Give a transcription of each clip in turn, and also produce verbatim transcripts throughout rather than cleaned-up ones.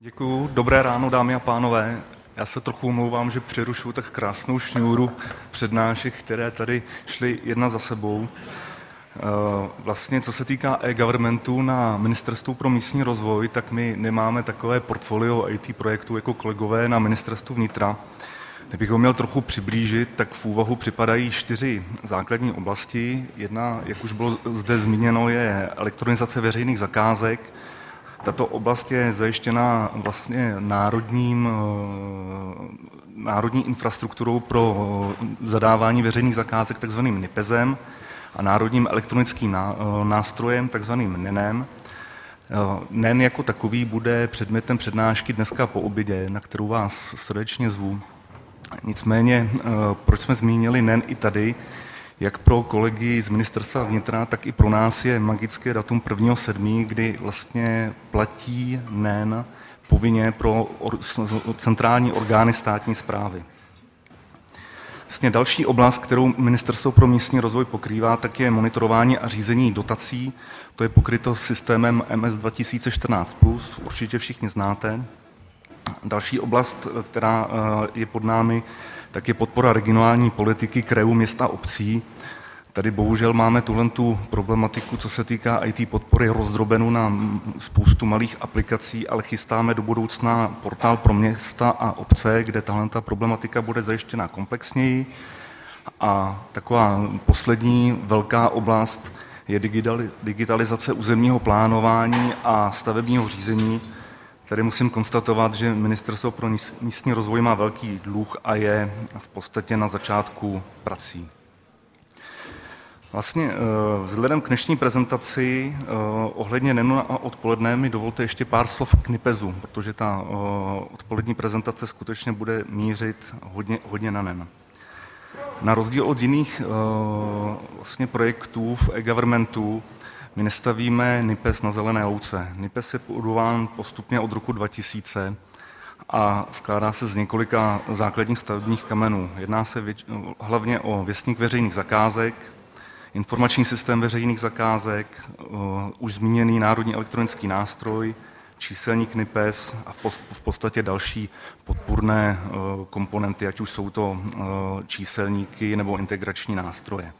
Děkuju. Dobré ráno, dámy a pánové. Já se trochu omlouvám, že přerušuju tak krásnou šňůru přednášek, které tady šly jedna za sebou. Vlastně, co se týká e-governmentu na Ministerstvu pro místní rozvoj, tak my nemáme takové portfolio í té projektů jako kolegové na Ministerstvu vnitra. Kdybych ho měl trochu přiblížit, tak v úvahu připadají čtyři základní oblasti. Jedna, jak už bylo zde zmíněno, je elektronizace veřejných zakázek. Tato oblast je zajištěna vlastně národním, národní infrastrukturou pro zadávání veřejných zakázek takzvaným NIPEZem a národním elektronickým nástrojem takzvaným NENem. NEN jako takový bude předmětem přednášky dneska po obědě, na kterou vás srdečně zvu. Nicméně, proč jsme zmínili NEN i tady, jak pro kolegy z Ministerstva vnitra, tak i pro nás je magické datum prvního sedmého, kdy vlastně platí NEN povinně pro centrální orgány státní správy. Vlastně další oblast, kterou Ministerstvo pro místní rozvoj pokrývá, tak je monitorování a řízení dotací. To je pokryto systémem M S dva tisíce čtrnáct plus, určitě všichni znáte. Další oblast, která je pod námi, tak je podpora regionální politiky krajů, měst a obcí. Tady bohužel máme tuhletu problematiku, co se týká í té podpory, rozdrobenou na spoustu malých aplikací, ale chystáme do budoucna portál pro města a obce, kde tahleta problematika bude zajištěna komplexněji. A taková poslední velká oblast je digitalizace územního plánování a stavebního řízení. Tady musím konstatovat, že Ministerstvo pro místní rozvoj má velký dluh a je v podstatě na začátku prací. Vlastně vzhledem k dnešní prezentaci ohledně NENu a odpoledne mi dovolte ještě pár slov k NIPEZu, protože ta odpolední prezentace skutečně bude mířit hodně, hodně na NEN. Na rozdíl od jiných vlastně projektů v e-governmentu my nestavíme NIPEZ na zelené louce. NIPEZ je budován postupně od roku dva tisíce a skládá se z několika základních stavebních kamenů. Jedná se věč, hlavně o věstník veřejných zakázek, informační systém veřejných zakázek, už zmíněný národní elektronický nástroj, číselník NIPEZ a v podstatě další podpůrné komponenty, ať už jsou to číselníky nebo integrační nástroje.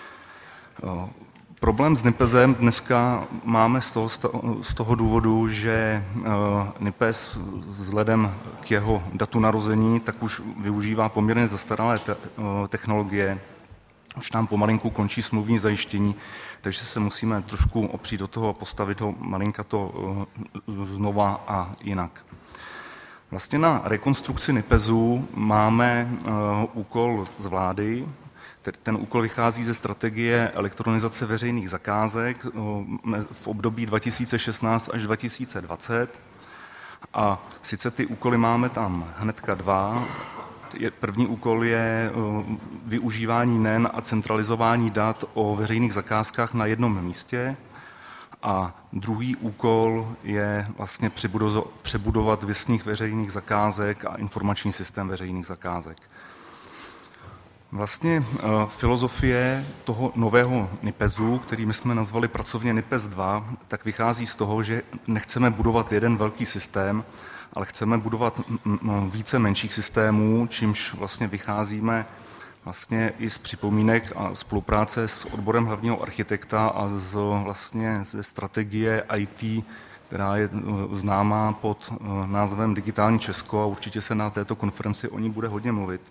Problém s NIPEZem dneska máme z toho, z toho důvodu, že NIPEZ vzhledem k jeho datu narození tak už využívá poměrně zastaralé te- technologie. Už nám pomalinku končí smluvní zajištění, takže se musíme trošku opřít do toho a postavit ho malinka to znova a jinak. Vlastně na rekonstrukci NIPEZu máme úkol z vlády. Ten úkol vychází ze strategie elektronizace veřejných zakázek v období dva tisíce šestnáct až dva tisíce dvacet. A sice ty úkoly máme tam hnedka dva. První úkol je využívání NEN a centralizování dat o veřejných zakázkách na jednom místě. A druhý úkol je vlastně přebudovat věstník veřejných zakázek a informační systém veřejných zakázek. Vlastně filozofie toho nového NIPEZu, který my jsme nazvali pracovně NIPEZ dva, tak vychází z toho, že nechceme budovat jeden velký systém, ale chceme budovat více menších systémů, čímž vlastně vycházíme vlastně i z připomínek a spolupráce s odborem hlavního architekta a z vlastně ze strategie í té, která je známá pod názvem Digitální Česko a určitě se na této konferenci o ní bude hodně mluvit.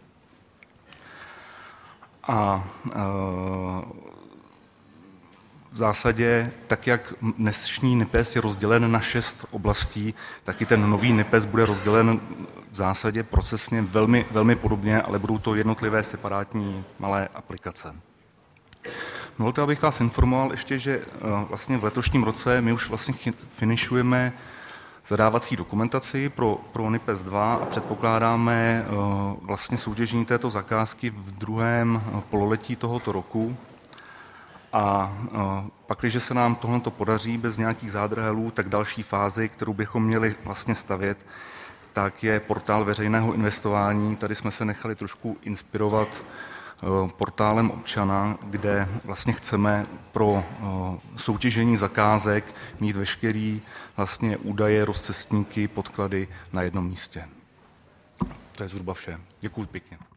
A v zásadě, tak jak dnešní NIPEZ je rozdělen na šest oblastí, tak i ten nový NIPEZ bude rozdělen v zásadě procesně velmi, velmi podobně, ale budou to jednotlivé separátní malé aplikace. Dovolte, abych vás informoval ještě, že vlastně v letošním roce my už vlastně finišujeme zadávací dokumentaci pro, pro NIPEZ dva a předpokládáme vlastně soutěžení této zakázky v druhém pololetí tohoto roku. A pak, když se nám tohleto podaří bez nějakých zádrhelů, tak další fázi, kterou bychom měli vlastně stavět, tak je portál veřejného investování. Tady jsme se nechali trošku inspirovat portálem občana, kde vlastně chceme pro soutěžení zakázek mít veškerý vlastně údaje, rozcestníky, podklady na jednom místě. To je zhruba vše. Děkuji pěkně.